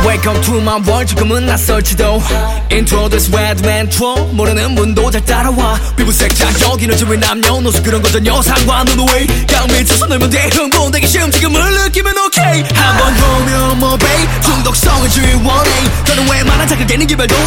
Welcome to my world 조금은 낯설지도 Introduce red man troll 모르는 분도 잘 따라와 피부색 자격이 너지왜 남녀노소 그런 거 전혀 상관없는 way 강 밑에서 놀면 돼 흥분되기 쉬운 지금을 느끼면 오케이 한번 보면 뭐 babe 중독성을 지원해 너는 웬만한 자극되는 기별도